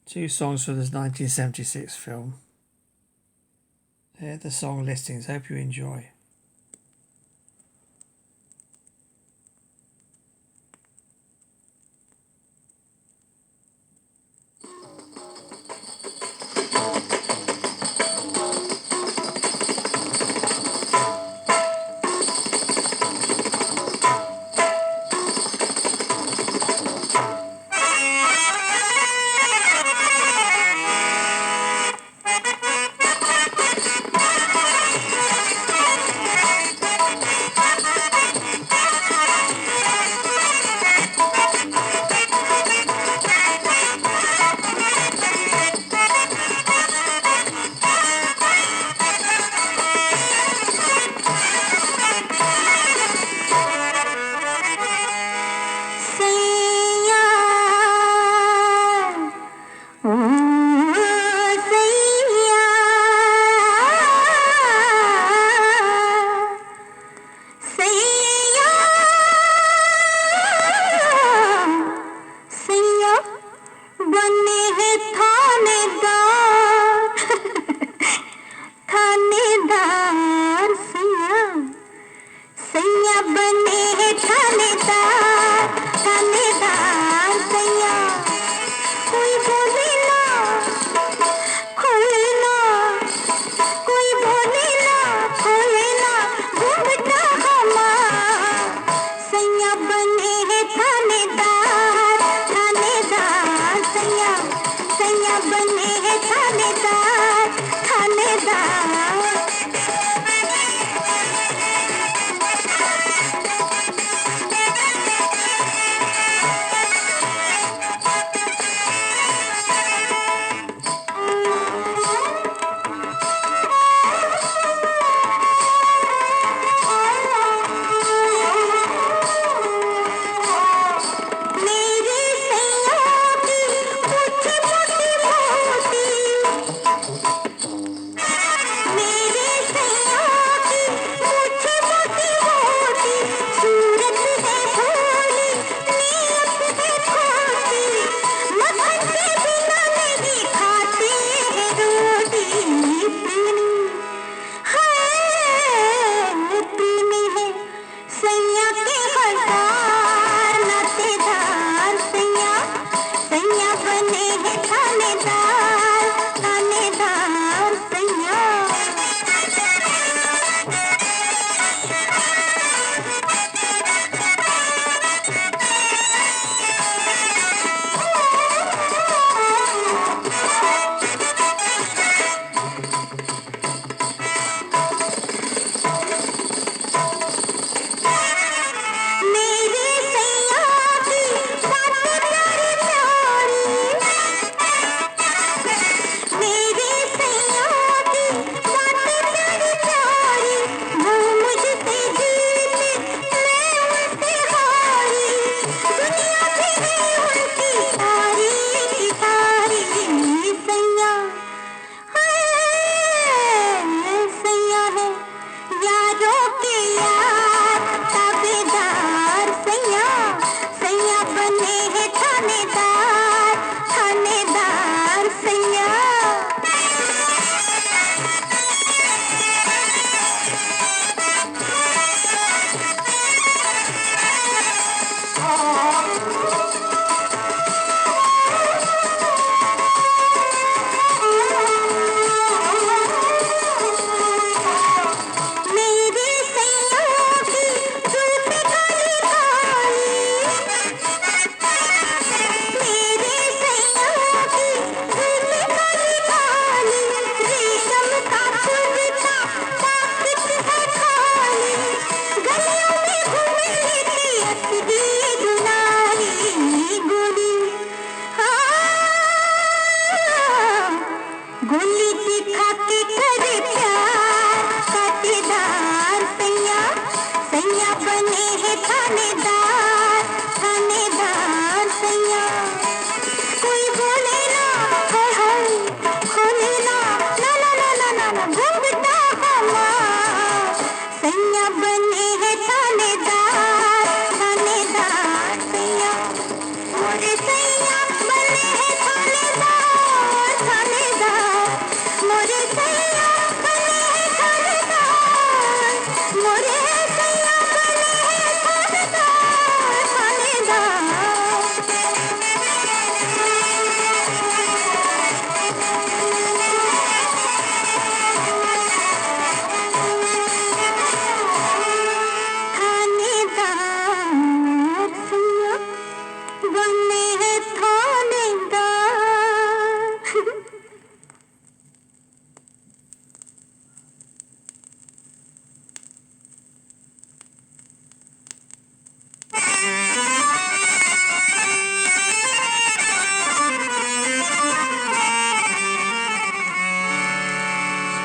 Two songs from this 1976 film. They're the song listings. Hope you enjoy.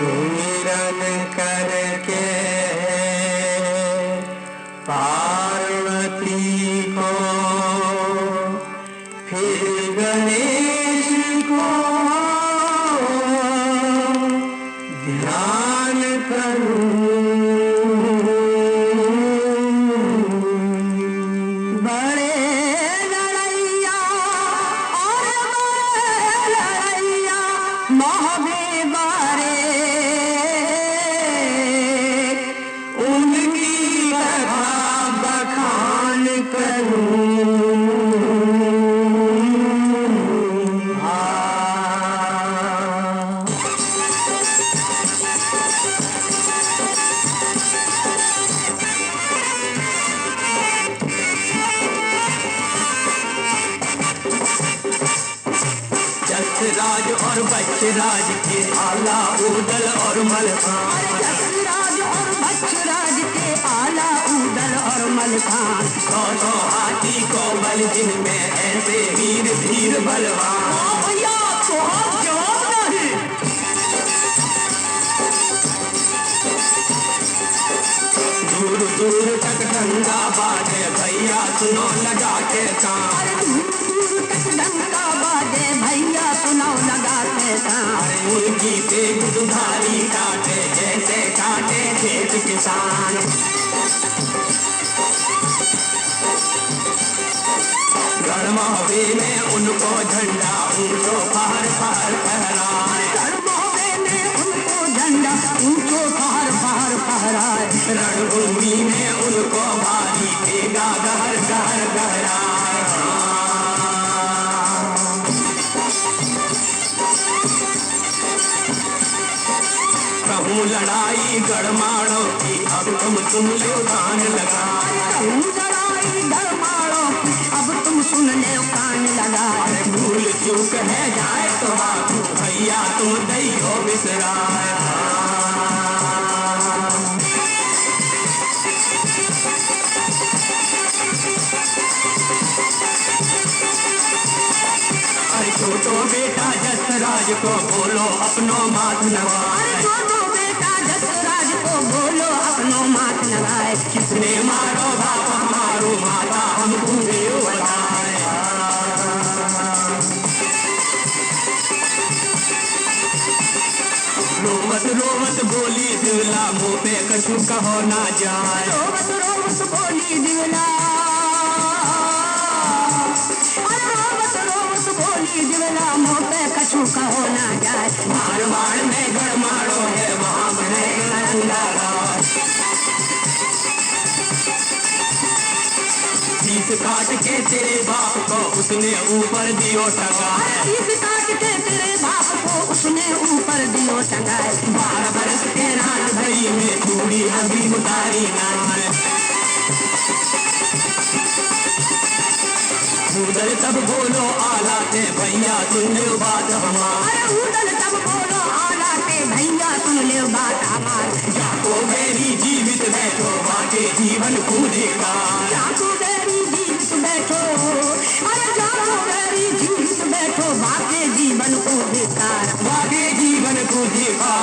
सुमिरन करके पार्वती को फिर गणेश को ध्यान करूं। बड़े लड़ैया और बड़े लड़ैया महादेवा रे, उनकी कथा बखान करूं। राज और बच्चराज के आला उदल और मलखान, राज और बच्चराज के आला उदल और मलखान, सौ सौ हाथी को बल जिनमें ऐसे वीर धीर बलवान। भैया तो आप जवाब नहीं। दूर दूर तक डंडा बाजे भैया सुनो लगा के कान। दूर तक डंडा बाजे भैया सुनो लगा के कान। उनकी तेज दुधारी काटे जैसे काटे खेत किसान। गढ़मोहबे में उनको झंडा ऊंचो फहर फहर फहराए। गढ़मोहबे में उनको झंडा ऊंचो फहर फहर फहराए। रणभूमि में उनको भारी तेगा गहर गहर गहराए। कहूँ लड़ाई गढ़माड़ों की अब तुम लो कान लगाए। कहूँ लड़ाई गढ़माड़ों की अब तुम सुन ले कान लगाए। भूल चूक है जाए तो बाबू भैया तुम दैयो बिसराए। अरे छोटो बेटा जसराज को बोलो अपनो माथ नवाए। छोटो बेटा जसराज को बोलो अपनो माथ नवाए। किसने मारो बाप हमारो माता हम पूरे बताए। रोवत रोवत बोली दिवला मुँह पे कछु कहो ना जाए। रोवत रोवत बोली दिवला, बोली दिवला मुँह पे कछु कहो ना जाए। मारवाड़ में गढ़माड़ो है वहाँ बने तीस काट के तेरे बाप को उसने ऊपर दियो टंगाए। तीस काट के तेरे बाप को उसने ऊपर दियो टंगाए। 12 बरस के राज भई में चूड़ी अभी उतारी नाय। उदल तब बोलो आला थे भैया सुन ले बात हमार। उदल तब बोलो आला थे भैया सुन ले बात हमार। जाको मेरी जीवित बैठो बाटे जीवन कूदे का। जाको मेरी जीवित बैठो, अरे जाको मेरी जीवित बैठो बाटे जीवन कूदे का। बाटे जीवन कूदे का।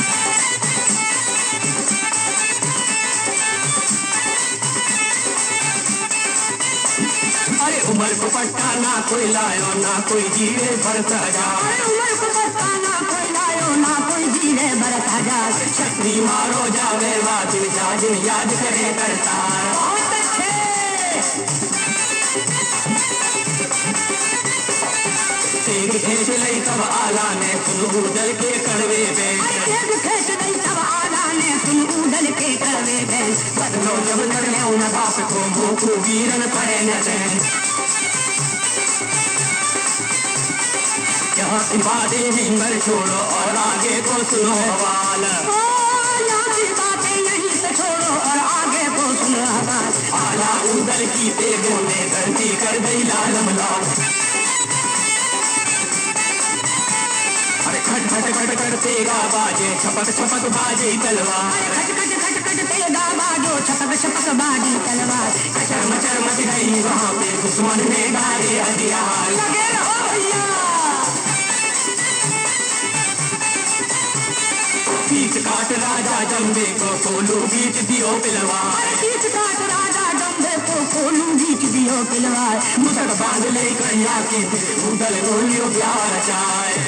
अरे उमर को पट्टा ना कोई लायो ना कोई जीरे भरता जा। अरे उमर को पट्टा ना कोई लायो ना कोई जीरे भरता जा। छतरी मारो जावे बात जाजिन याद करे करता। बहुत अच्छे तेग खेच लई तब आला ने सुन उदल के कड़वे पे। तेग खेच लई तब आला ने सुन उदल के कड़वे पे। बदलो जब कर ले उन बाप को मुँह को वीरन पड़े न चैन। यहाँ की बातें हिंगर छोड़ो और आगे को सुनो हवाल। यहाँ की बातें यहीं से छोड़ो और आगे को सुनो हवाल। आला उदल की तेगों ने धरती कर गई लालम लाल। अरे खट खट खट खट तेगा बाजे छपक छपक बाजे तलवार। खट खट खट खट तेगा बाजो छपक छपक बाजी तलवार। कचर मचर मच गई वहाँ पे दुश्मन ने गाए हथियार। लगे रहो भैया। डम्बे को खोलू बीच दियो पिलवा तीस काट राजा डम्बे को खोलू बीच दियो पिलवा मुसक बांध ले गैया की फिर उदल गोलियों प्यार चाय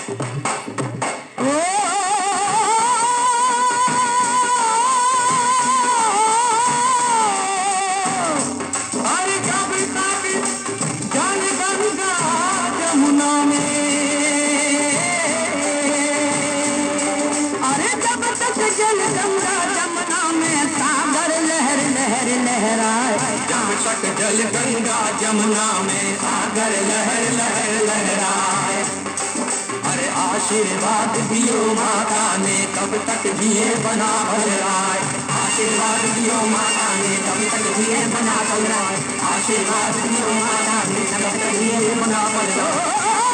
जल गंगा जमुना में सागर लहर लहर लहराए जब तक जल गंगा जमुना में सागर लहर लहर लहराए अरे आशीर्वाद दियो माता ने कब तक जिए बना बलराए आशीर्वाद दियो माता ने कब तक जिए बना बलराए आशीर्वाद दियो माता ने कब तक जिए बना बलराए